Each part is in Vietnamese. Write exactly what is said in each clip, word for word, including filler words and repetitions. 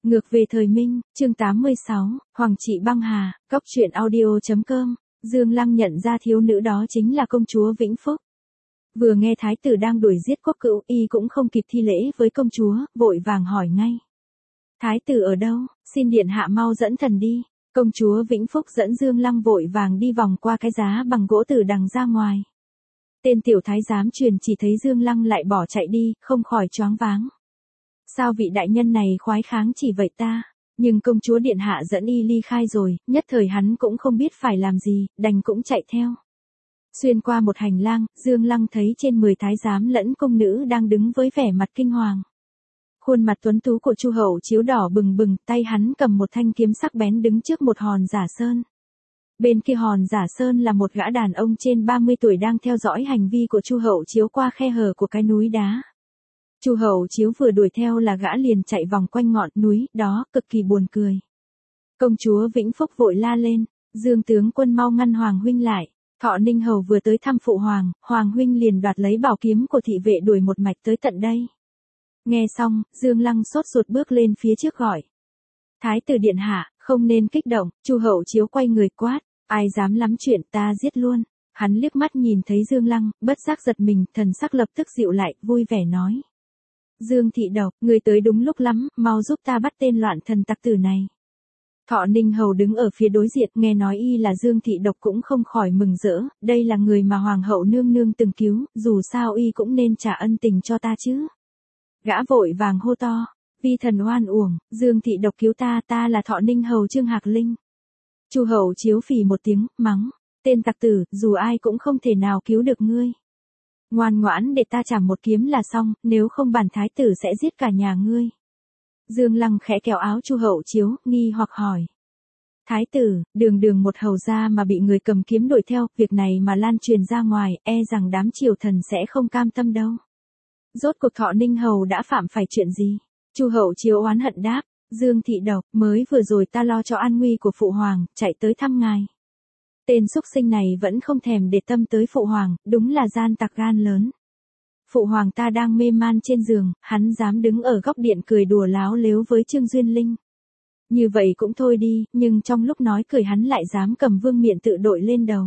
Ngược về thời Minh, chương tám mươi sáu, Hoàng trị băng hà, cóc truyện audio.com, Dương Lăng nhận ra thiếu nữ đó chính là công chúa Vĩnh Phúc. Vừa nghe thái tử đang đuổi giết quốc cữu, y cũng không kịp thi lễ với công chúa, vội vàng hỏi ngay. Thái tử ở đâu, xin điện hạ mau dẫn thần đi. Công chúa Vĩnh Phúc dẫn Dương Lăng vội vàng đi vòng qua cái giá bằng gỗ từ đằng ra ngoài. Tên tiểu thái giám truyền chỉ thấy Dương Lăng lại bỏ chạy đi, không khỏi choáng váng. Sao vị đại nhân này khoái kháng chỉ vậy ta? Nhưng công chúa điện hạ dẫn y ly khai rồi, nhất thời hắn cũng không biết phải làm gì, đành cũng chạy theo. Xuyên qua một hành lang, Dương Lăng thấy trên mười thái giám lẫn công nữ đang đứng với vẻ mặt kinh hoàng. Khuôn mặt tuấn tú của Chu Hậu Chiếu đỏ bừng bừng, tay hắn cầm một thanh kiếm sắc bén đứng trước một hòn giả sơn. Bên kia hòn giả sơn là một gã đàn ông trên ba mươi tuổi đang theo dõi hành vi của Chu Hậu Chiếu qua khe hở của cái núi đá. Chu Hậu Chiếu vừa đuổi theo là gã liền chạy vòng quanh ngọn núi đó, cực kỳ buồn cười. Công chúa Vĩnh Phúc vội la lên, Dương tướng quân mau ngăn Hoàng huynh lại. Thọ Ninh Hầu vừa tới thăm phụ hoàng, Hoàng huynh liền đoạt lấy bảo kiếm của thị vệ đuổi một mạch tới tận đây. Nghe xong, Dương Lăng sốt ruột bước lên phía trước gọi. Thái tử điện hạ, không nên kích động. Chu Hậu Chiếu quay người quát, ai dám lắm chuyện ta giết luôn. Hắn liếc mắt nhìn thấy Dương Lăng, bất giác giật mình, thần sắc lập tức dịu lại, vui vẻ nói. Dương thị độc, người tới đúng lúc lắm, mau giúp ta bắt tên loạn thần tặc tử này. Thọ Ninh Hầu đứng ở phía đối diện, nghe nói y là Dương thị độc cũng không khỏi mừng rỡ, đây là người mà Hoàng hậu nương nương từng cứu, dù sao y cũng nên trả ân tình cho ta chứ. Gã vội vàng hô to, vi thần oan uổng, Dương thị độc cứu ta, ta là Thọ Ninh Hầu Trương Hạc Linh. Chu Hậu Chiếu phì một tiếng, mắng, tên tặc tử, dù ai cũng không thể nào cứu được ngươi. Ngoan ngoãn để ta chảm một kiếm là xong, nếu không bản thái tử sẽ giết cả nhà ngươi. Dương Lăng khẽ kéo áo Chu Hậu Chiếu, nghi hoặc hỏi. Thái tử, đường đường một hầu gia mà bị người cầm kiếm đuổi theo, việc này mà lan truyền ra ngoài, e rằng đám triều thần sẽ không cam tâm đâu. Rốt cuộc Thọ Ninh Hầu đã phạm phải chuyện gì? Chu Hậu Chiếu oán hận đáp, Dương thị độc, mới vừa rồi ta lo cho an nguy của phụ hoàng, chạy tới thăm ngài. Tên xúc sinh này vẫn không thèm để tâm tới phụ hoàng, đúng là gian tặc gan lớn. Phụ hoàng ta đang mê man trên giường, hắn dám đứng ở góc điện cười đùa láo lếu với Trương Duyên Linh. Như vậy cũng thôi đi, nhưng trong lúc nói cười hắn lại dám cầm vương miện tự đội lên đầu.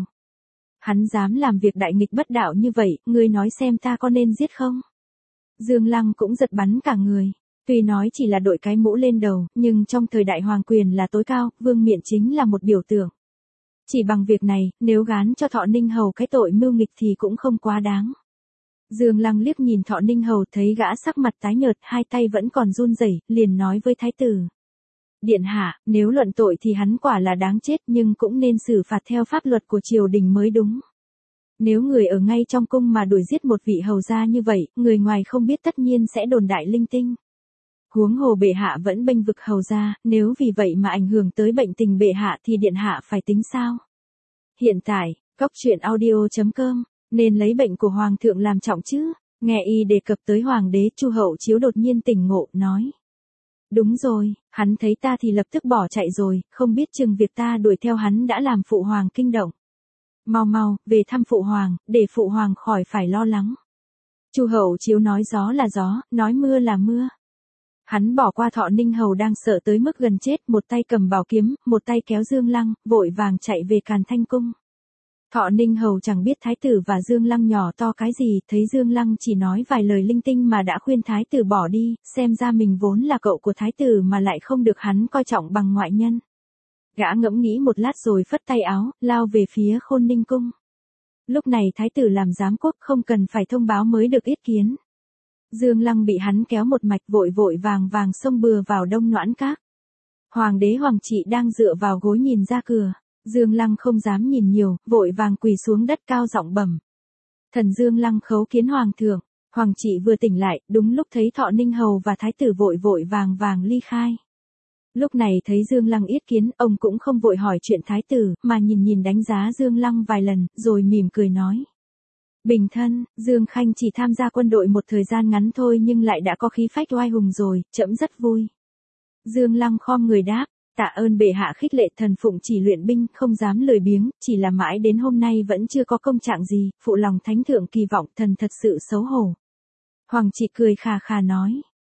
Hắn dám làm việc đại nghịch bất đạo như vậy, ngươi nói xem ta có nên giết không? Dương Lăng cũng giật bắn cả người. Tuy nói chỉ là đội cái mũ lên đầu, nhưng trong thời đại hoàng quyền là tối cao, vương miện chính là một biểu tượng. Chỉ bằng việc này, nếu gán cho Thọ Ninh Hầu cái tội mưu nghịch thì cũng không quá đáng. Dương Lăng liếc nhìn Thọ Ninh Hầu thấy gã sắc mặt tái nhợt, hai tay vẫn còn run rẩy, liền nói với thái tử. Điện hạ, nếu luận tội thì hắn quả là đáng chết, nhưng cũng nên xử phạt theo pháp luật của triều đình mới đúng. Nếu người ở ngay trong cung mà đuổi giết một vị hầu gia như vậy, người ngoài không biết tất nhiên sẽ đồn đại linh tinh. Huống hồ bệ hạ vẫn bênh vực hầu gia, nếu vì vậy mà ảnh hưởng tới bệnh tình bệ hạ thì điện hạ phải tính sao? Hiện tại, cóc truyện audio.com, nên lấy bệnh của hoàng thượng làm trọng chứ? Nghe y đề cập tới hoàng đế, Chu Hậu Chiếu đột nhiên tỉnh ngộ, nói. Đúng rồi, hắn thấy ta thì lập tức bỏ chạy rồi, không biết chừng việc ta đuổi theo hắn đã làm phụ hoàng kinh động. Mau mau, về thăm phụ hoàng, để phụ hoàng khỏi phải lo lắng. Chu Hậu Chiếu nói gió là gió, nói mưa là mưa. Hắn bỏ qua Thọ Ninh Hầu đang sợ tới mức gần chết, một tay cầm bảo kiếm, một tay kéo Dương Lăng, vội vàng chạy về Càn Thanh Cung. Thọ Ninh Hầu chẳng biết thái tử và Dương Lăng nhỏ to cái gì, thấy Dương Lăng chỉ nói vài lời linh tinh mà đã khuyên thái tử bỏ đi, xem ra mình vốn là cậu của thái tử mà lại không được hắn coi trọng bằng ngoại nhân. Gã ngẫm nghĩ một lát rồi phất tay áo, lao về phía Khôn Ninh Cung. Lúc này thái tử làm giám quốc không cần phải thông báo mới được yết kiến. Dương Lăng bị hắn kéo một mạch vội vội vàng vàng xông bừa vào Đông Noãn Các. Hoàng đế Hoàng trị đang dựa vào gối nhìn ra cửa. Dương Lăng không dám nhìn nhiều, vội vàng quỳ xuống đất cao giọng bẩm. Thần Dương Lăng khấu kiến hoàng thượng. Hoàng trị vừa tỉnh lại, đúng lúc thấy Thọ Ninh Hầu và thái tử vội vội vàng vàng ly khai. Lúc này thấy Dương Lăng yết kiến, ông cũng không vội hỏi chuyện thái tử, mà nhìn nhìn đánh giá Dương Lăng vài lần, rồi mỉm cười nói. Bình thân, Dương Khanh chỉ tham gia quân đội một thời gian ngắn thôi nhưng lại đã có khí phách oai hùng rồi, trẫm rất vui. Dương Lăng khom người đáp, tạ ơn bệ hạ khích lệ, thần phụng chỉ luyện binh, không dám lười biếng, chỉ là mãi đến hôm nay vẫn chưa có công trạng gì, phụ lòng thánh thượng kỳ vọng, thần thật sự xấu hổ. Hoàng trị cười khà khà nói,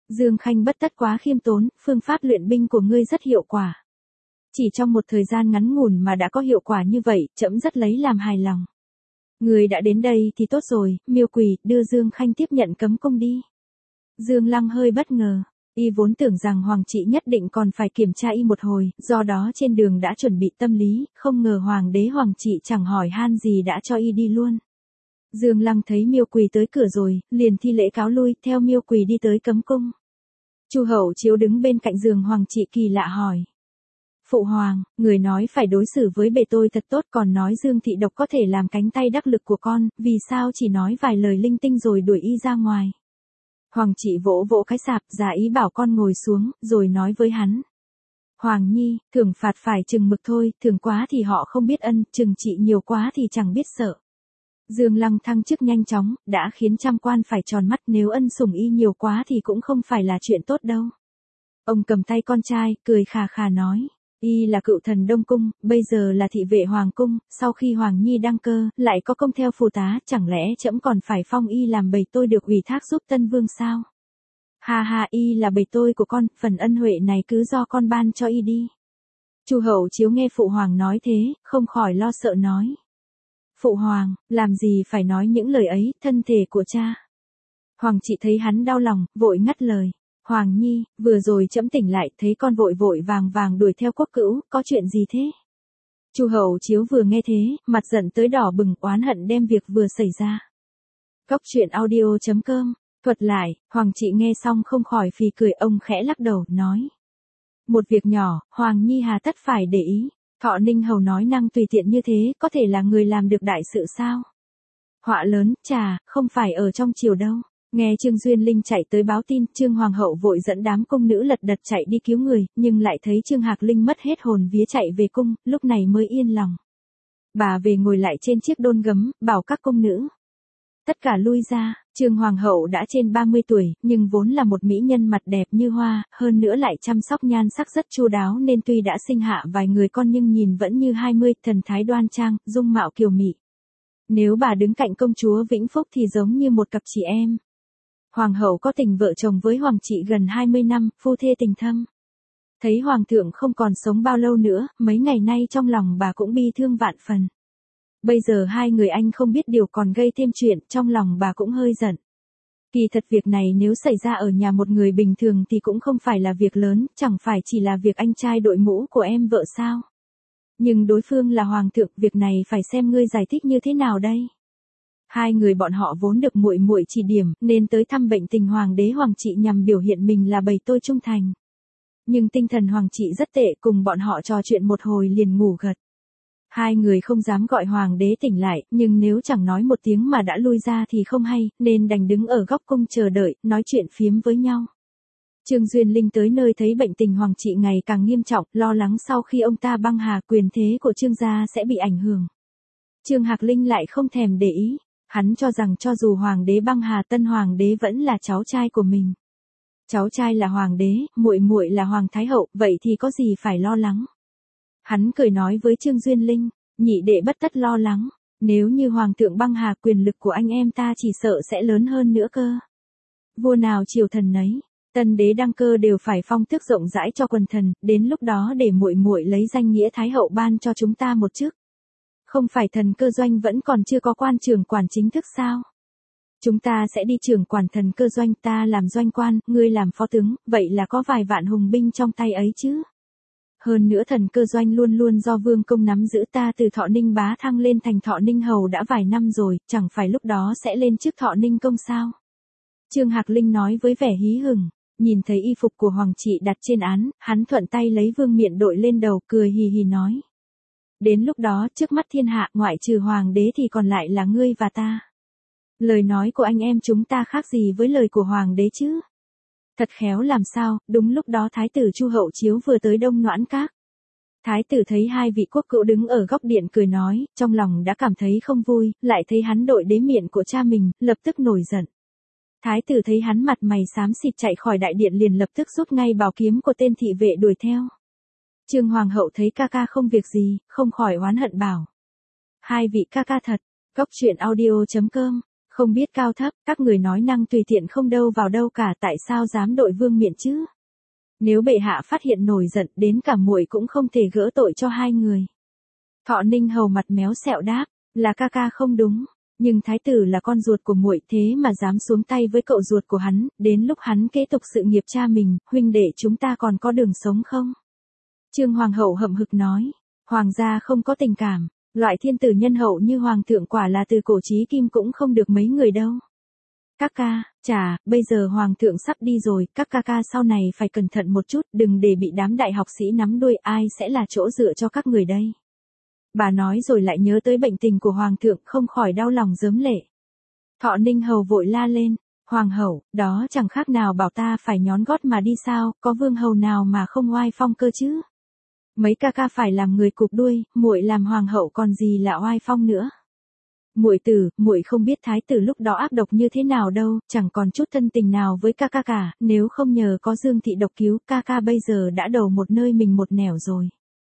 Dương Khanh bất tất quá khiêm tốn, phương pháp luyện binh của ngươi rất hiệu quả. Chỉ trong một thời gian ngắn ngủn mà đã có hiệu quả như vậy, trẫm rất lấy làm hài lòng. Người đã đến đây thì tốt rồi, Miêu Quỳ, đưa Dương Khanh tiếp nhận cấm cung đi. Dương Lăng hơi bất ngờ, y vốn tưởng rằng Hoàng trị nhất định còn phải kiểm tra y một hồi, do đó trên đường đã chuẩn bị tâm lý, không ngờ Hoàng đế Hoàng trị chẳng hỏi han gì đã cho y đi luôn. Dương Lăng thấy Miêu Quỳ tới cửa rồi, liền thi lễ cáo lui, theo Miêu Quỳ đi tới cấm cung. Chu Hậu Chiếu đứng bên cạnh giường Hoàng trị kỳ lạ hỏi. Phụ hoàng, người nói phải đối xử với bề tôi thật tốt, còn nói Dương Thị Độc có thể làm cánh tay đắc lực của con, vì sao chỉ nói vài lời linh tinh rồi đuổi y ra ngoài. Hoàng trị vỗ vỗ cái sạp, giả ý bảo con ngồi xuống, rồi nói với hắn. Hoàng nhi, thưởng phạt phải chừng mực thôi, thưởng quá thì họ không biết ân, trừng trị nhiều quá thì chẳng biết sợ. Dương Lăng thăng chức nhanh chóng, đã khiến trăm quan phải tròn mắt, nếu ân sủng y nhiều quá thì cũng không phải là chuyện tốt đâu. Ông cầm tay con trai, cười khà khà nói. Y là cựu thần Đông Cung, bây giờ là thị vệ Hoàng Cung, sau khi Hoàng Nhi đăng cơ, lại có công theo phù tá, chẳng lẽ trẫm còn phải phong y làm bầy tôi được ủy thác giúp Tân Vương sao? Ha ha, y là bầy tôi của con, phần ân huệ này cứ do con ban cho y đi. Chu Hậu Chiếu nghe Phụ Hoàng nói thế, không khỏi lo sợ nói. Phụ Hoàng, làm gì phải nói những lời ấy, thân thể của cha. Hoàng trị thấy hắn đau lòng, vội ngắt lời. Hoàng Nhi, vừa rồi trẫm tỉnh lại, thấy con vội vội vàng vàng đuổi theo Quốc Cữu, có chuyện gì thế? Chu Hậu Chiếu vừa nghe thế, mặt giận tới đỏ bừng, oán hận đem việc vừa xảy ra. Cốc truyện audio chấm com, thuật lại, Hoàng trị nghe xong không khỏi phì cười, ông khẽ lắc đầu, nói. Một việc nhỏ, Hoàng Nhi hà tất phải để ý, Thọ Ninh Hầu nói năng tùy tiện như thế, có thể là người làm được đại sự sao? Họa lớn, chà, không phải ở trong triều đâu. Nghe Trương Duyên Linh chạy tới báo tin, Trương Hoàng hậu vội dẫn đám cung nữ lật đật chạy đi cứu người, nhưng lại thấy Trương Hạc Linh mất hết hồn vía chạy về cung, lúc này mới yên lòng. Bà về ngồi lại trên chiếc đôn gấm, bảo các cung nữ. Tất cả lui ra, Trương Hoàng hậu đã trên ba mươi tuổi, nhưng vốn là một mỹ nhân mặt đẹp như hoa, hơn nữa lại chăm sóc nhan sắc rất chu đáo nên tuy đã sinh hạ vài người con nhưng nhìn vẫn như hai mươi, thần thái đoan trang, dung mạo kiều mị. Nếu bà đứng cạnh công chúa Vĩnh Phúc thì giống như một cặp chị em. Hoàng hậu có tình vợ chồng với Hoàng trị gần hai mươi năm, phu thê tình thâm. Thấy Hoàng thượng không còn sống bao lâu nữa, mấy ngày nay trong lòng bà cũng bi thương vạn phần. Bây giờ hai người anh không biết điều còn gây thêm chuyện, trong lòng bà cũng hơi giận. Kỳ thật việc này nếu xảy ra ở nhà một người bình thường thì cũng không phải là việc lớn, chẳng phải chỉ là việc anh trai đội mũ của em vợ sao. Nhưng đối phương là Hoàng thượng, việc này phải xem ngươi giải thích như thế nào đây. Hai người bọn họ vốn được muội muội chỉ điểm, nên tới thăm bệnh tình Hoàng đế Hoàng trị nhằm biểu hiện mình là bầy tôi trung thành. Nhưng tinh thần Hoàng trị rất tệ, cùng bọn họ trò chuyện một hồi liền ngủ gật. Hai người không dám gọi Hoàng đế tỉnh lại, nhưng nếu chẳng nói một tiếng mà đã lui ra thì không hay, nên đành đứng ở góc cung chờ đợi, nói chuyện phiếm với nhau. Trương Duyên Linh tới nơi thấy bệnh tình Hoàng trị ngày càng nghiêm trọng, lo lắng sau khi ông ta băng hà quyền thế của Trương gia sẽ bị ảnh hưởng. Trương Hạc Linh lại không thèm để ý. Hắn cho rằng cho dù Hoàng đế băng hà, tân Hoàng đế vẫn là cháu trai của mình. Cháu trai là Hoàng đế, muội muội là Hoàng Thái hậu, vậy thì có gì phải lo lắng. Hắn cười nói với Trương Duyên Linh, nhị đệ bất tất lo lắng, nếu như Hoàng thượng băng hà quyền lực của anh em ta chỉ sợ sẽ lớn hơn nữa cơ. Vua nào triều thần nấy, tân đế đăng cơ đều phải phong tước rộng rãi cho quần thần, đến lúc đó để muội muội lấy danh nghĩa Thái hậu ban cho chúng ta một chức. Không phải thần cơ doanh vẫn còn chưa có quan trưởng quản chính thức sao? Chúng ta sẽ đi trưởng quản thần cơ doanh, ta làm doanh quan, ngươi làm phó tướng, vậy là có vài vạn hùng binh trong tay ấy chứ. Hơn nữa thần cơ doanh luôn luôn do vương công nắm giữ, ta từ Thọ Ninh bá thăng lên thành Thọ Ninh hầu đã vài năm rồi, chẳng phải lúc đó sẽ lên chức Thọ Ninh công sao? Trương Hạc Linh nói với vẻ hí hửng, nhìn thấy y phục của Hoàng trị đặt trên án, hắn thuận tay lấy vương miện đội lên đầu, cười hì hì nói. Đến lúc đó, trước mắt thiên hạ, ngoại trừ Hoàng đế thì còn lại là ngươi và ta. Lời nói của anh em chúng ta khác gì với lời của Hoàng đế chứ? Thật khéo làm sao, đúng lúc đó Thái tử Chu Hậu Chiếu vừa tới Đông Noãn Các. Thái tử thấy hai vị quốc cữu đứng ở góc điện cười nói, trong lòng đã cảm thấy không vui, lại thấy hắn đội đế miện của cha mình, lập tức nổi giận. Thái tử thấy hắn mặt mày xám xịt chạy khỏi đại điện liền lập tức rút ngay bảo kiếm của tên thị vệ đuổi theo. Trương Hoàng hậu thấy ca ca không việc gì, không khỏi oán hận bảo. Hai vị ca ca thật, cốc truyện audio chấm com Không biết cao thấp, các người nói năng tùy tiện không đâu vào đâu cả, tại sao dám đội vương miện chứ? Nếu bệ hạ phát hiện nổi giận, đến cả muội cũng không thể gỡ tội cho hai người. Thọ Ninh Hầu mặt méo sẹo đáp, là ca ca không đúng, nhưng thái tử là con ruột của muội, thế mà dám xuống tay với cậu ruột của hắn, đến lúc hắn kế tục sự nghiệp cha mình, huynh đệ chúng ta còn có đường sống không? Trương Hoàng hậu hậm hực nói, hoàng gia không có tình cảm, loại thiên tử nhân hậu như hoàng thượng quả là từ cổ chí kim cũng không được mấy người đâu. Các ca, chà, bây giờ hoàng thượng sắp đi rồi, các ca ca sau này phải cẩn thận một chút, đừng để bị đám đại học sĩ nắm đuôi, ai sẽ là chỗ dựa cho các người đây. Bà nói rồi lại nhớ tới bệnh tình của hoàng thượng, không khỏi đau lòng rớm lệ. Thọ Ninh Hầu vội la lên, hoàng hậu, đó chẳng khác nào bảo ta phải nhón gót mà đi sao, có vương hầu nào mà không oai phong cơ chứ? Mấy ca ca phải làm người cụp đuôi, muội làm hoàng hậu còn gì là oai phong nữa. Muội tử, muội không biết thái tử lúc đó ác độc như thế nào đâu, chẳng còn chút thân tình nào với ca ca cả, nếu không nhờ có Dương thị độc cứu, ca ca bây giờ đã đầu một nơi mình một nẻo rồi.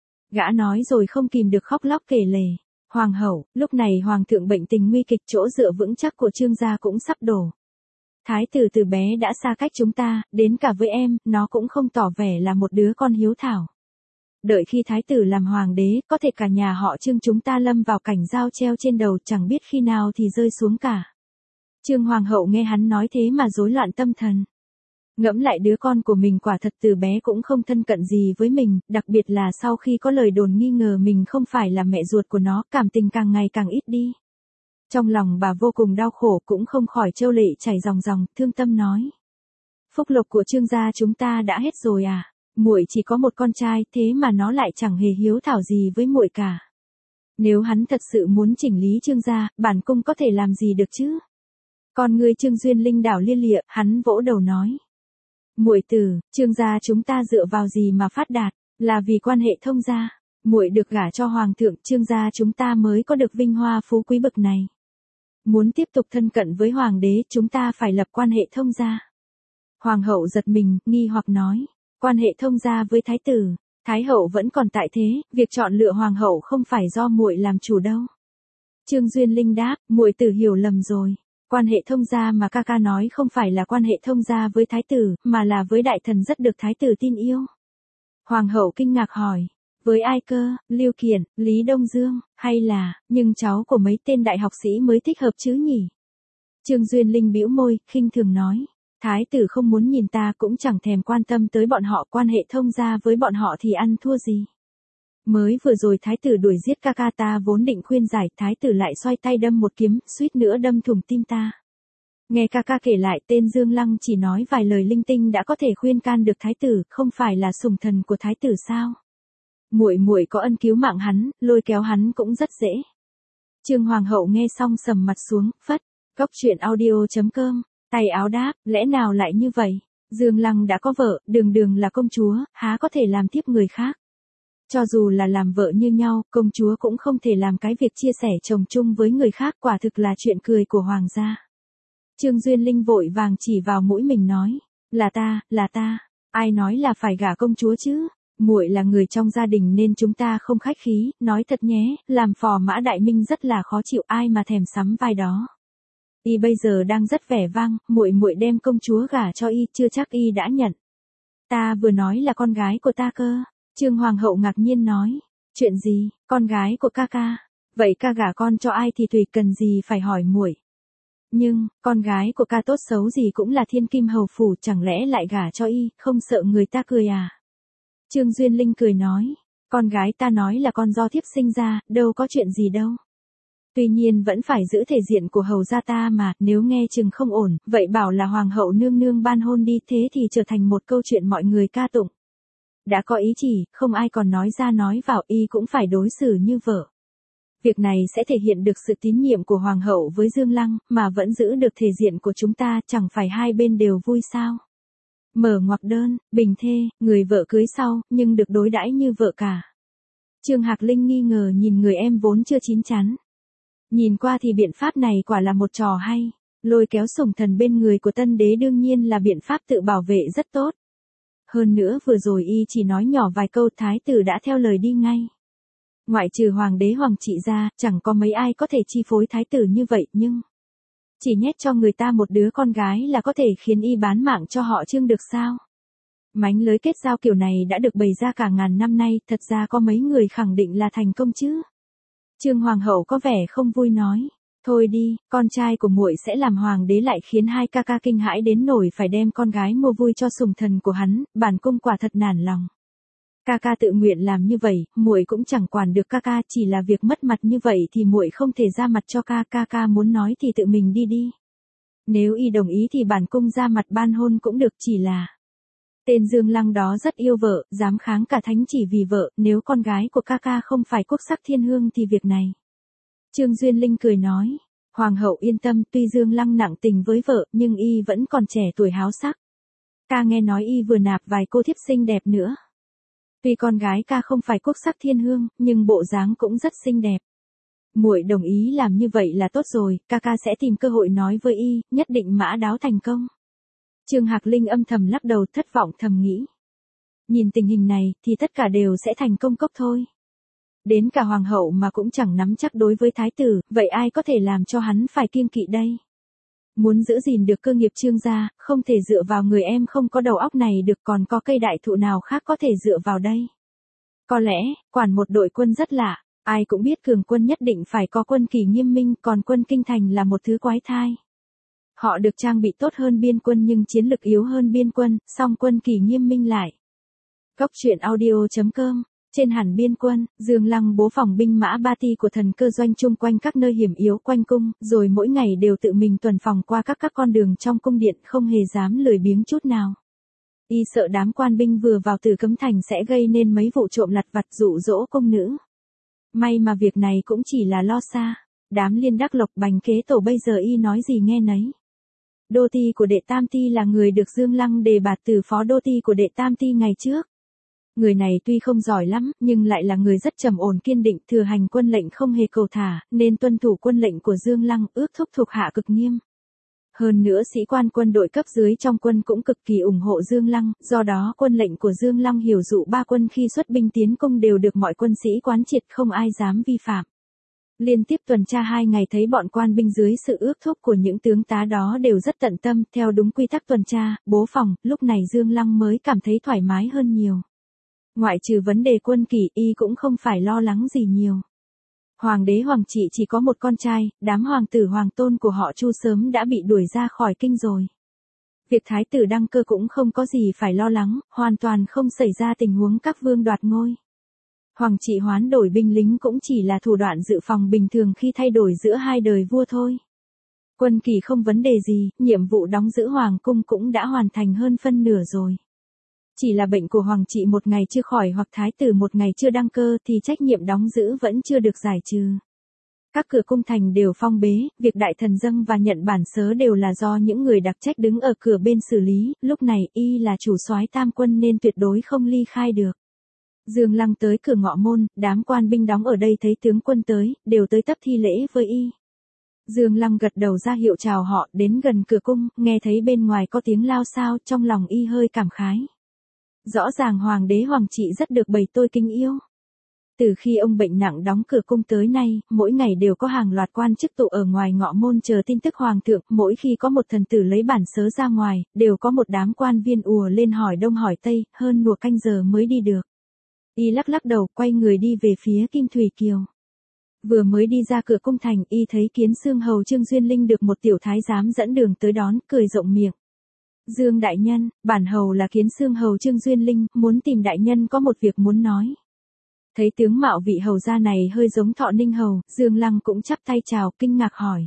Gã nói rồi không kìm được khóc lóc kể lể. Hoàng hậu, lúc này hoàng thượng bệnh tình nguy kịch, chỗ dựa vững chắc của Trương gia cũng sắp đổ. Thái tử từ bé đã xa cách chúng ta, đến cả với em, nó cũng không tỏ vẻ là một đứa con hiếu thảo. Đợi khi thái tử làm hoàng đế, có thể cả nhà họ Trương chúng ta lâm vào cảnh dao treo trên đầu, chẳng biết khi nào thì rơi xuống cả. Trương Hoàng hậu nghe hắn nói thế mà rối loạn tâm thần. Ngẫm lại đứa con của mình quả thật từ bé cũng không thân cận gì với mình, đặc biệt là sau khi có lời đồn nghi ngờ mình không phải là mẹ ruột của nó, cảm tình càng ngày càng ít đi. Trong lòng bà vô cùng đau khổ, cũng không khỏi trâu lệ chảy ròng ròng, thương tâm nói. Phúc lộc của Trương gia chúng ta đã hết rồi à? Muội chỉ có một con trai, thế mà nó lại chẳng hề hiếu thảo gì với muội cả. Nếu hắn thật sự muốn chỉnh lý Trương gia, bản cung có thể làm gì được chứ? Con người Trương Duyên Linh đảo lia lịa, hắn vỗ đầu nói. Muội tử, Trương gia chúng ta dựa vào gì mà phát đạt, là vì quan hệ thông gia. Muội được gả cho hoàng thượng, Trương gia chúng ta mới có được vinh hoa phú quý bậc này. Muốn tiếp tục thân cận với hoàng đế, chúng ta phải lập quan hệ thông gia. Hoàng hậu giật mình, nghi hoặc nói. Quan hệ thông gia với thái tử, thái hậu vẫn còn tại thế, việc chọn lựa hoàng hậu không phải do muội làm chủ đâu. Trương Duyên Linh đáp, muội tử hiểu lầm rồi. Quan hệ thông gia mà ca ca nói không phải là quan hệ thông gia với thái tử, mà là với đại thần rất được thái tử tin yêu. Hoàng hậu kinh ngạc hỏi, với ai cơ, Lưu Kiển, Lý Đông Dương, hay là, nhưng cháu của mấy tên đại học sĩ mới thích hợp chứ nhỉ? Trương Duyên Linh bĩu môi, khinh thường nói. Thái tử không muốn nhìn ta, cũng chẳng thèm quan tâm tới bọn họ, quan hệ thông gia với bọn họ thì ăn thua gì. Mới vừa rồi thái tử đuổi giết ca ca ta, vốn định khuyên giải, thái tử lại xoay tay đâm một kiếm, suýt nữa đâm thủng tim ta. Nghe ca ca kể lại, tên Dương Lăng chỉ nói vài lời linh tinh đã có thể khuyên can được thái tử, không phải là sủng thần của thái tử sao? Muội muội có ân cứu mạng hắn, lôi kéo hắn cũng rất dễ. Trương Hoàng hậu nghe xong sầm mặt xuống, phất, góc truyện audio chấm com. Tay áo đáp, lẽ nào lại như vậy? Dương Lăng đã có vợ, đường đường là công chúa, há có thể làm tiếp người khác. Cho dù là làm vợ như nhau, công chúa cũng không thể làm cái việc chia sẻ chồng chung với người khác, quả thực là chuyện cười của hoàng gia. Trương Duyên Linh vội vàng chỉ vào mũi mình nói, là ta, là ta, ai nói là phải gả công chúa chứ? Muội là người trong gia đình nên chúng ta không khách khí, nói thật nhé, làm phò mã đại minh rất là khó chịu, ai mà thèm sắm vai đó. Y bây giờ đang rất vẻ vang, muội muội đem công chúa gả cho y, chưa chắc y đã nhận. Ta vừa nói là con gái của ta cơ. Trương Hoàng hậu ngạc nhiên nói, chuyện gì, con gái của ca ca? Vậy ca gả con cho ai thì tùy, cần gì phải hỏi muội. Nhưng, con gái của ca tốt xấu gì cũng là thiên kim hầu phủ, chẳng lẽ lại gả cho y, không sợ người ta cười à? Trương Duyên Linh cười nói, con gái ta nói là con do thiếp sinh ra, đâu có chuyện gì đâu. Tuy nhiên vẫn phải giữ thể diện của hầu gia ta mà, nếu nghe chừng không ổn, vậy bảo là hoàng hậu nương nương ban hôn đi, thế thì trở thành một câu chuyện mọi người ca tụng. Đã có ý chỉ, không ai còn nói ra nói vào, y cũng phải đối xử như vợ. Việc này sẽ thể hiện được sự tín nhiệm của hoàng hậu với Dương Lăng, mà vẫn giữ được thể diện của chúng ta, chẳng phải hai bên đều vui sao? Mở ngoặc đơn, bình thê, người vợ cưới sau, nhưng được đối đãi như vợ cả. Trương Hạc Linh nghi ngờ nhìn người em vốn chưa chín chắn. Nhìn qua thì biện pháp này quả là một trò hay, lôi kéo sủng thần bên người của tân đế đương nhiên là biện pháp tự bảo vệ rất tốt. Hơn nữa vừa rồi y chỉ nói nhỏ vài câu, thái tử đã theo lời đi ngay. Ngoại trừ hoàng đế hoàng trị ra, chẳng có mấy ai có thể chi phối thái tử như vậy, nhưng Chỉ nhét cho người ta một đứa con gái là có thể khiến y bán mạng cho họ Trương được sao? Mánh lưới kết giao kiểu này đã được bày ra cả ngàn năm nay, thật ra có mấy người khẳng định là thành công chứ. Trương Hoàng hậu có vẻ không vui nói. Thôi đi, con trai của muội sẽ làm hoàng đế lại khiến hai ca ca kinh hãi đến nổi phải đem con gái mua vui cho sủng thần của hắn, bản cung quả thật nản lòng. Ca ca tự nguyện làm như vậy, muội cũng chẳng quản được ca ca, chỉ là việc mất mặt như vậy thì muội không thể ra mặt cho ca, ca ca muốn nói thì tự mình đi đi. Nếu y đồng ý thì bản cung ra mặt ban hôn cũng được, chỉ là tên Dương Lăng đó rất yêu vợ, dám kháng cả thánh chỉ vì vợ, nếu con gái của ca ca không phải quốc sắc thiên hương thì việc này. Trương Duyên Linh cười nói, Hoàng hậu yên tâm, tuy Dương Lăng nặng tình với vợ, nhưng y vẫn còn trẻ tuổi háo sắc. Ca nghe nói y vừa nạp vài cô thiếp xinh đẹp nữa. Tuy con gái ca không phải quốc sắc thiên hương, nhưng bộ dáng cũng rất xinh đẹp. Muội đồng ý làm như vậy là tốt rồi, ca ca sẽ tìm cơ hội nói với y, nhất định mã đáo thành công. Trương Hạc Linh âm thầm lắc đầu thất vọng thầm nghĩ. Nhìn tình hình này thì tất cả đều sẽ thành công cốc thôi. Đến cả hoàng hậu mà cũng chẳng nắm chắc đối với thái tử, vậy ai có thể làm cho hắn phải kiêng kỵ đây? Muốn giữ gìn được cơ nghiệp Trương gia, không thể dựa vào người em không có đầu óc này được, còn có cây đại thụ nào khác có thể dựa vào đây? Có lẽ, quản một đội quân rất lạ, ai cũng biết cường quân nhất định phải có quân kỳ nghiêm minh, còn quân kinh thành là một thứ quái thai. Họ được trang bị tốt hơn biên quân nhưng chiến lực yếu hơn biên quân, song quân kỳ nghiêm minh lại. Góc truyện audio chấm com. Trên hẳn biên quân, Dương Lăng bố phòng binh mã ba ti của thần cơ doanh chung quanh các nơi hiểm yếu quanh cung, rồi mỗi ngày đều tự mình tuần phòng qua các các con đường trong cung điện, không hề dám lười biếng chút nào. Y sợ đám quan binh vừa vào Tử Cấm Thành sẽ gây nên mấy vụ trộm lặt vặt dụ dỗ công nữ. May mà việc này cũng chỉ là lo xa. Đám liên đắc lộc bành kế tổ bây giờ y nói gì nghe nấy. Đô ti của đệ tam ti là người được Dương Lăng đề bạt từ phó đô ti của đệ tam ti ngày trước. Người này tuy không giỏi lắm, nhưng lại là người rất trầm ổn kiên định, thừa hành quân lệnh không hề cầu thả, nên tuân thủ quân lệnh của Dương Lăng, ước thúc thuộc hạ cực nghiêm. Hơn nữa sĩ quan quân đội cấp dưới trong quân cũng cực kỳ ủng hộ Dương Lăng, do đó quân lệnh của Dương Lăng hiểu dụ ba quân khi xuất binh tiến công đều được mọi quân sĩ quán triệt, không ai dám vi phạm. Liên tiếp tuần tra hai ngày thấy bọn quan binh dưới sự ước thúc của những tướng tá đó đều rất tận tâm, theo đúng quy tắc tuần tra, bố phòng, lúc này Dương Lăng mới cảm thấy thoải mái hơn nhiều. Ngoại trừ vấn đề quân kỷ, y cũng không phải lo lắng gì nhiều. Hoàng đế Hoàng Trị chỉ có một con trai, đám hoàng tử hoàng tôn của họ Chu sớm đã bị đuổi ra khỏi kinh rồi. Việc thái tử đăng cơ cũng không có gì phải lo lắng, hoàn toàn không xảy ra tình huống các vương đoạt ngôi. Hoàng Trị hoán đổi binh lính cũng chỉ là thủ đoạn dự phòng bình thường khi thay đổi giữa hai đời vua thôi. Quân kỳ không vấn đề gì, nhiệm vụ đóng giữ hoàng cung cũng đã hoàn thành hơn phân nửa rồi. Chỉ là bệnh của Hoàng Trị một ngày chưa khỏi hoặc thái tử một ngày chưa đăng cơ thì trách nhiệm đóng giữ vẫn chưa được giải trừ. Các cửa cung thành đều phong bế, việc đại thần dâng và nhận bản sớ đều là do những người đặc trách đứng ở cửa bên xử lý, lúc này y là chủ soái tam quân nên tuyệt đối không ly khai được. Dương Lăng tới cửa ngọ môn, đám quan binh đóng ở đây thấy tướng quân tới, đều tới tấp thi lễ với y. Dương Lăng gật đầu ra hiệu chào họ, đến gần cửa cung, nghe thấy bên ngoài có tiếng lao xao, trong lòng y hơi cảm khái. Rõ ràng Hoàng đế Hoàng Trị rất được bầy tôi kính yêu. Từ khi ông bệnh nặng đóng cửa cung tới nay, mỗi ngày đều có hàng loạt quan chức tụ ở ngoài ngọ môn chờ tin tức Hoàng thượng, mỗi khi có một thần tử lấy bản sớ ra ngoài, đều có một đám quan viên ùa lên hỏi đông hỏi tây, hơn nửa canh giờ mới đi được. Y lắc lắc đầu, quay người đi về phía Kim Thủy Kiều. Vừa mới đi ra cửa cung thành, y thấy Kiến Xương hầu Trương Duyên Linh được một tiểu thái giám dẫn đường tới đón, cười rộng miệng. Dương đại nhân, bản hầu là Kiến Xương hầu Trương Duyên Linh, muốn tìm đại nhân có một việc muốn nói. Thấy tướng mạo vị hầu gia này hơi giống Thọ Ninh hầu, Dương Lăng cũng chắp tay chào, kinh ngạc hỏi.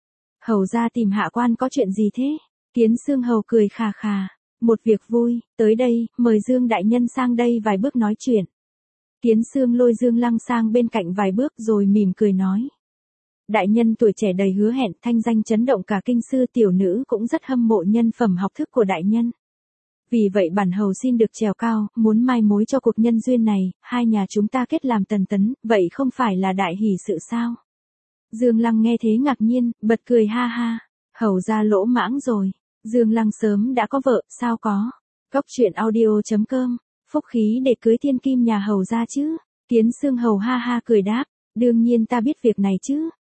Hầu gia tìm hạ quan có chuyện gì thế? Kiến Xương hầu cười khà khà. Một việc vui, tới đây, mời Dương đại nhân sang đây vài bước nói chuyện. Kiến Xương lôi Dương Lăng sang bên cạnh vài bước rồi mỉm cười nói. Đại nhân tuổi trẻ đầy hứa hẹn, thanh danh chấn động cả kinh sư, tiểu nữ cũng rất hâm mộ nhân phẩm học thức của đại nhân. Vì vậy bản hầu xin được trèo cao, muốn mai mối cho cuộc nhân duyên này, hai nhà chúng ta kết làm tần tấn, vậy không phải là đại hỷ sự sao? Dương Lăng nghe thế ngạc nhiên, bật cười ha ha, hầu ra lỗ mãng rồi. Dương Lăng sớm đã có vợ, sao có? Góc truyện audio chấm com, phúc khí để cưới thiên kim nhà hầu ra chứ? Kiến Xương hầu ha ha cười đáp, đương nhiên ta biết việc này chứ.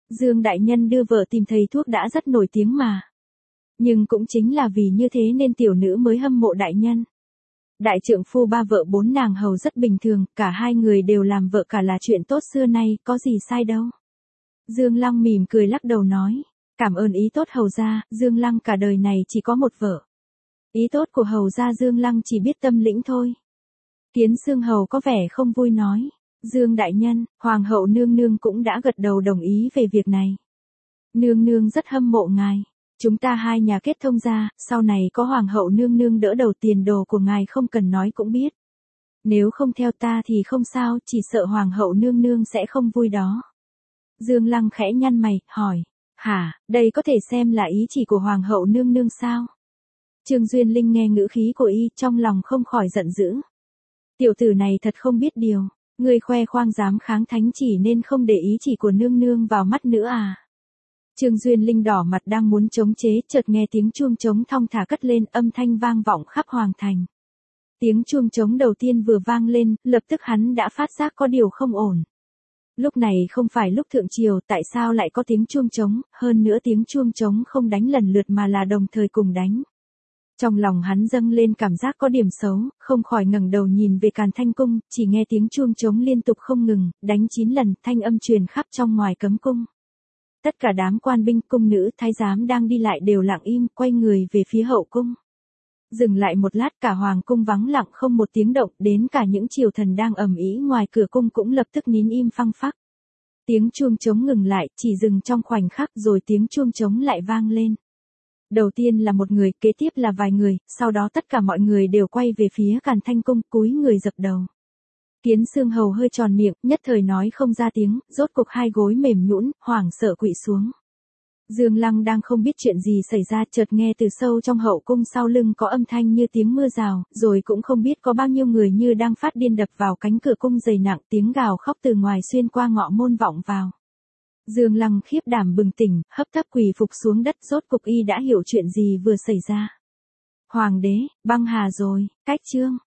Dương đại nhân đưa vợ tìm thầy thuốc đã rất nổi tiếng mà. Nhưng cũng chính là vì như thế nên tiểu nữ mới hâm mộ đại nhân. Đại trượng phu ba vợ bốn nàng hầu rất bình thường, cả hai người đều làm vợ cả là chuyện tốt xưa nay, có gì sai đâu. Dương Lăng mỉm cười lắc đầu nói, cảm ơn ý tốt hầu gia, Dương Lăng cả đời này chỉ có một vợ. Ý tốt của hầu gia Dương Lăng chỉ biết tâm lĩnh thôi. Kiến Xương hầu có vẻ không vui nói, Dương đại nhân, hoàng hậu nương nương cũng đã gật đầu đồng ý về việc này. Nương nương rất hâm mộ ngài. Chúng ta hai nhà kết thông ra, sau này có hoàng hậu nương nương đỡ đầu tiền đồ của ngài không cần nói cũng biết. Nếu không theo ta thì không sao, chỉ sợ hoàng hậu nương nương sẽ không vui đó. Dương Lăng khẽ nhăn mày, hỏi, hả, đây có thể xem là ý chỉ của hoàng hậu nương nương sao? Trương Duyên Linh nghe ngữ khí của y, trong lòng không khỏi giận dữ. Tiểu tử này thật không biết điều, người khoe khoang dám kháng thánh chỉ nên không để ý chỉ của nương nương vào mắt nữa à? Trương Duyên Linh đỏ mặt đang muốn chống chế, chợt nghe tiếng chuông trống thong thả cất lên, âm thanh vang vọng khắp hoàng thành. Tiếng chuông trống đầu tiên vừa vang lên, lập tức hắn đã phát giác có điều không ổn. Lúc này không phải lúc thượng triều, tại sao lại có tiếng chuông trống, hơn nữa tiếng chuông trống không đánh lần lượt mà là đồng thời cùng đánh. Trong lòng hắn dâng lên cảm giác có điểm xấu, không khỏi ngẩng đầu nhìn về Càn Thanh cung, chỉ nghe tiếng chuông trống liên tục không ngừng, đánh chín lần, thanh âm truyền khắp trong ngoài cấm cung. Tất cả đám quan binh, cung nữ, thái giám đang đi lại đều lặng im, quay người về phía hậu cung. Dừng lại một lát, cả hoàng cung vắng lặng không một tiếng động, đến cả những triều thần đang ầm ĩ ngoài cửa cung cũng lập tức nín im phăng phắc. Tiếng chuông trống ngừng lại, chỉ dừng trong khoảnh khắc rồi tiếng chuông trống lại vang lên. Đầu tiên là một người, kế tiếp là vài người, sau đó tất cả mọi người đều quay về phía Càn Thanh cung, cúi người dập đầu. Kiến Xương hầu hơi tròn miệng, nhất thời nói không ra tiếng, rốt cục hai gối mềm nhũn, hoảng sợ quỵ xuống. Dương Lăng đang không biết chuyện gì xảy ra, chợt nghe từ sâu trong hậu cung sau lưng có âm thanh như tiếng mưa rào, rồi cũng không biết có bao nhiêu người như đang phát điên đập vào cánh cửa cung dày nặng, tiếng gào khóc từ ngoài xuyên qua ngọ môn vọng vào. Dương Lăng khiếp đảm bừng tỉnh, hấp tấp quỳ phục xuống đất, rốt cục y đã hiểu chuyện gì vừa xảy ra. Hoàng đế, băng hà rồi, cách chương.